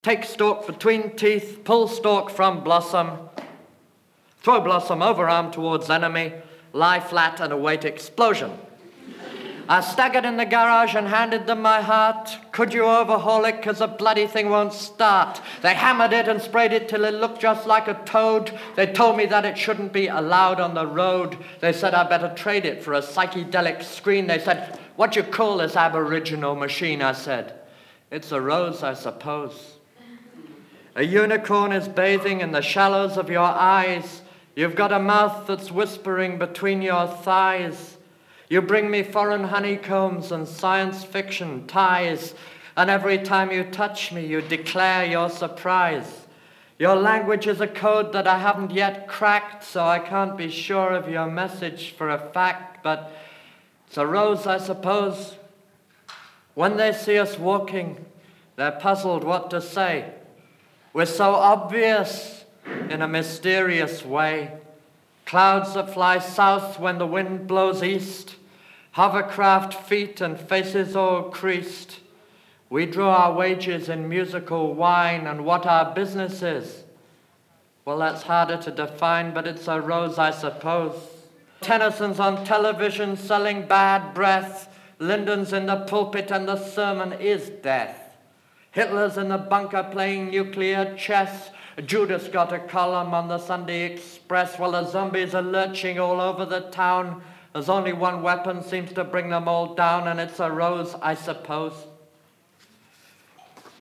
Take stalk between teeth, pull stalk from blossom, throw blossom overarm towards enemy, lie flat and await explosion. I staggered in the garage and handed them my heart. Could you overhaul it, 'cause the bloody thing won't start? They hammered it and sprayed it till it looked just like a toad. They told me that it shouldn't be allowed on the road. They said I'd better trade it for a psychedelic screen. They said, what you call this aboriginal machine? I said, it's a rose, I suppose. A unicorn is bathing in the shallows of your eyes. You've got a mouth that's whispering between your thighs. You bring me foreign honeycombs and science fiction ties, and every time you touch me, you declare your surprise. Your language is a code that I haven't yet cracked, so I can't be sure of your message for a fact, but it's a rose, I suppose. When they see us walking, they're puzzled what to say. We're so obvious in a mysterious way. Clouds that fly south when the wind blows east, hovercraft feet and faces all creased. We draw our wages in musical wine, and what our business is, well, that's harder to define, but it's a rose, I suppose. Tennyson's on television selling bad breath. Lyndon's in the pulpit and the sermon is death. Hitler's in the bunker playing nuclear chess. Judas got a column on the Sunday Express while the zombies are lurching all over the town. There's only one weapon seems to bring them all down, and it's a rose, I suppose.